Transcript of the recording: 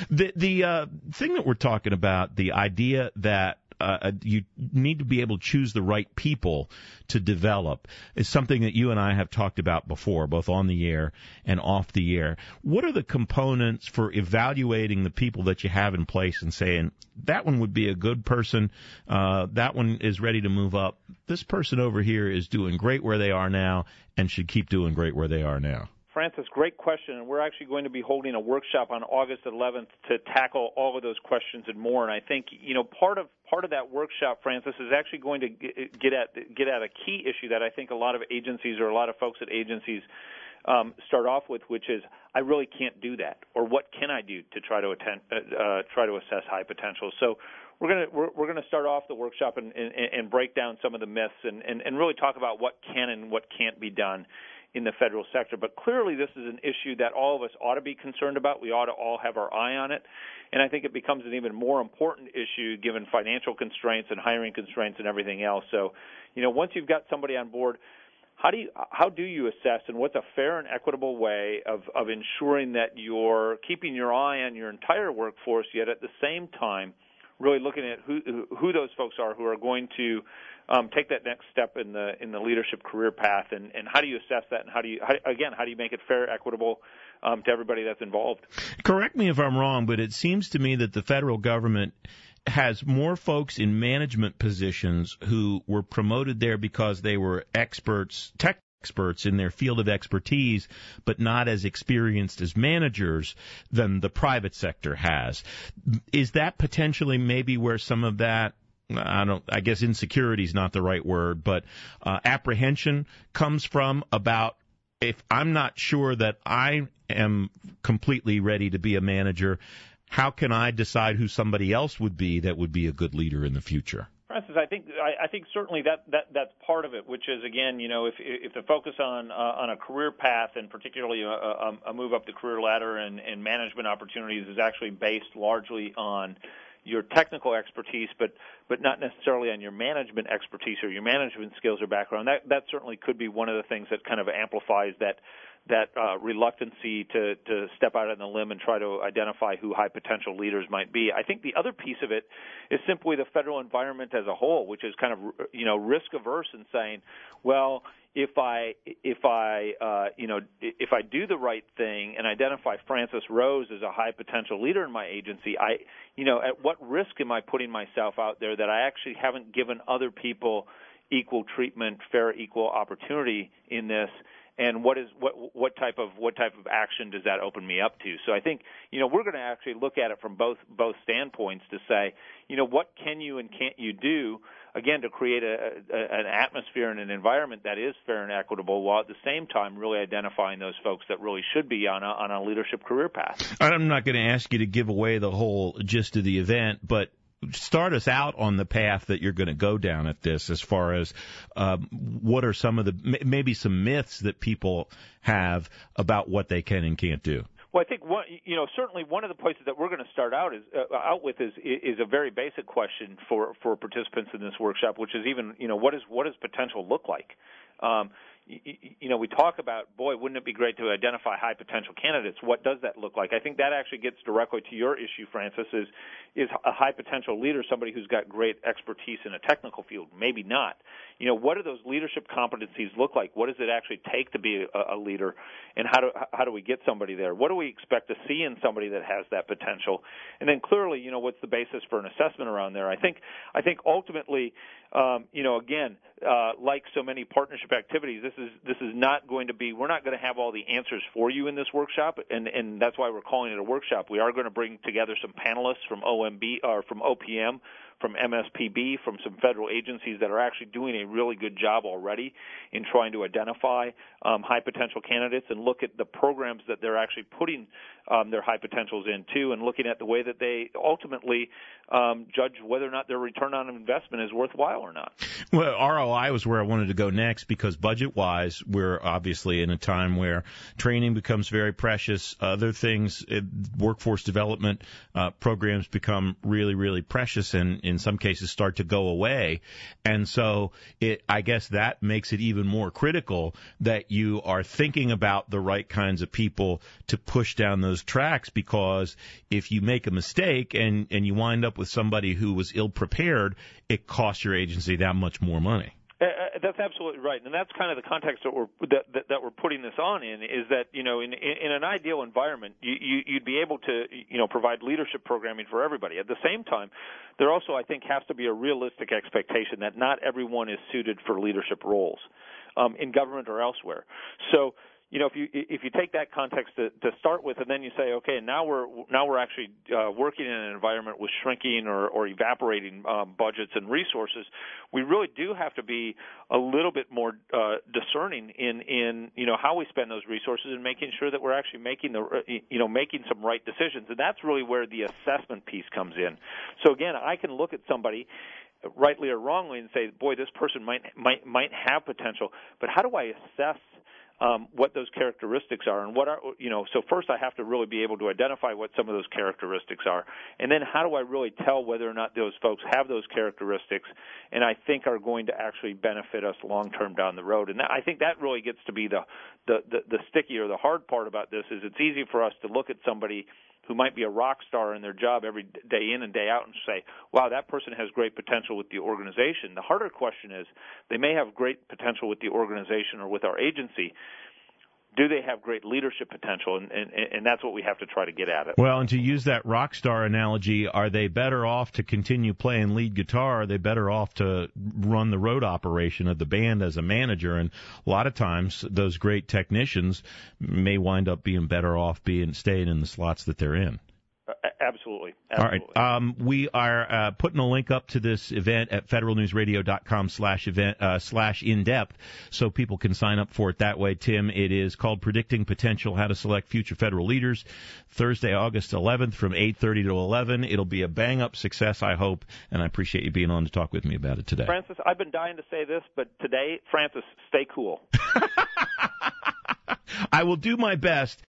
The thing that we're talking about, the idea that you need to be able to choose the right people to develop, is something that you and I have talked about before, both on the air and off the air. What are the components for evaluating the people that you have in place and saying, that one would be a good person, that one is ready to move up, this person over here is doing great where they are now and should keep doing great where they are now? Francis, great question, and we're actually going to be holding a workshop on August 11th to tackle all of those questions and more. And I think, part of that workshop, Francis, is actually going to get at a key issue that I think a lot of agencies or a lot of folks at agencies start off with, which is, I really can't do that, or what can I do to try to assess high potential? So we're going to start off the workshop and break down some of the myths and really talk about what can and what can't be done in the federal sector. But clearly this is an issue that all of us ought to be concerned about. We ought to all have our eye on it. And I think it becomes an even more important issue given financial constraints and hiring constraints and everything else. So, once you've got somebody on board, how do you assess, and what's a fair and equitable way of ensuring that you're keeping your eye on your entire workforce, yet at the same time really looking at who those folks are who are going to take that next step in the leadership career path, and how do you assess that, and how do you make it fair, equitable to everybody that's involved? Correct me if I'm wrong, but it seems to me that the federal government has more folks in management positions who were promoted there because they were tech experts in their field of expertise, but not as experienced as managers than the private sector has. Is that potentially maybe where some of that, I guess insecurity is not the right word, but apprehension comes from, about, if I'm not sure that I am completely ready to be a manager, how can I decide who somebody else would be that would be a good leader in the future? Francis, I think certainly that's part of it, which is, again, if the focus on a career path, and particularly a move up the career ladder and management opportunities, is actually based largely on your technical expertise, but not necessarily on your management expertise or your management skills or background. That certainly could be one of the things that kind of amplifies that reluctancy to step out on the limb and try to identify who high potential leaders might be. I think the other piece of it is simply the federal environment as a whole, which is kind of risk averse in saying, well, if I do the right thing and identify Francis Rose as a high potential leader in my agency, at what risk am I putting myself out there that I actually haven't given other people equal treatment, fair, equal opportunity in this? And what type of action does that open me up to? So I think we're going to actually look at it from both standpoints to say, what can you and can't you do, again, to create an atmosphere and an environment that is fair and equitable, while at the same time really identifying those folks that really should be on a leadership career path. I'm not going to ask you to give away the whole gist of the event, but start us out on the path that you're going to go down at this, as far as what are some of the maybe some myths that people have about what they can and can't do. Well, I think certainly one of the places that we're going to start out with is a very basic question for participants in this workshop, which is even what does potential look like? We talk about, boy, wouldn't it be great to identify high potential candidates? What does that look like? I think that actually gets directly to your issue, Francis, is a high potential leader somebody who's got great expertise in a technical field? Maybe not. What do those leadership competencies look like? What does it actually take to be a leader, and how do we get somebody there? What do we expect to see in somebody that has that potential? And then clearly, what's the basis for an assessment around there? I think ultimately, again, like so many partnership activities, this is not going to be. We're not going to have all the answers for you in this workshop, and that's why we're calling it a workshop. We are going to bring together some panelists from OMB or from OPM, from MSPB, from some federal agencies that are actually doing a really good job already in trying to identify high potential candidates and look at the programs that they're actually putting their high potentials into, and looking at the way that they ultimately judge whether or not their return on investment is worthwhile or not. Well, ROI was where I wanted to go next, because budget-wise, we're obviously in a time where training becomes very precious. Other things, workforce development programs become really, really precious, and in some cases start to go away. And so I guess that makes it even more critical that you are thinking about the right kinds of people to push down those tracks, because if you make a mistake and you wind up with somebody who was ill prepared, it costs your agency that much more money. That's absolutely right, and that's kind of the context that we're putting this on in. Is that, you know, in an ideal environment, you'd be able to, you know, provide leadership programming for everybody. At the same time, there also, I think, has to be a realistic expectation that not everyone is suited for leadership roles in government or elsewhere. So, you know, if you take that context to start with, and then you say, okay, now we're actually working in an environment with shrinking or evaporating budgets and resources, we really do have to be a little bit more discerning in you know, how we spend those resources and making sure that we're actually making some right decisions. And that's really where the assessment piece comes in. So again, I can look at somebody, rightly or wrongly, and say, boy, this person might have potential, but how do I assess what those characteristics are, and what are, you know, so first I have to really be able to identify what some of those characteristics are, and then how do I really tell whether or not those folks have those characteristics and I think are going to actually benefit us long term down the road. And I think that really gets to be the sticky or the hard part about this. Is it's easy for us to look at somebody who might be a rock star in their job every day in and day out and say, wow, that person has great potential with the organization. The harder question is, they may have great potential with the organization or with our agency. Do they have great leadership potential? And that's what we have to try to get at it. Well, and to use that rock star analogy, are they better off to continue playing lead guitar? Are they better off to run the road operation of the band as a manager? And a lot of times those great technicians may wind up being better off staying in the slots that they're in. Absolutely. All right. We are putting a link up to this event at federalnewsradio.com/in-depth so people can sign up for it that way. Tim, it is called Predicting Potential, How to Select Future Federal Leaders, Thursday, August 11th from 8:30 to 11. It'll be a bang-up success, I hope, and I appreciate you being on to talk with me about it today. Francis, I've been dying to say this, but today, Francis, stay cool. I will do my best.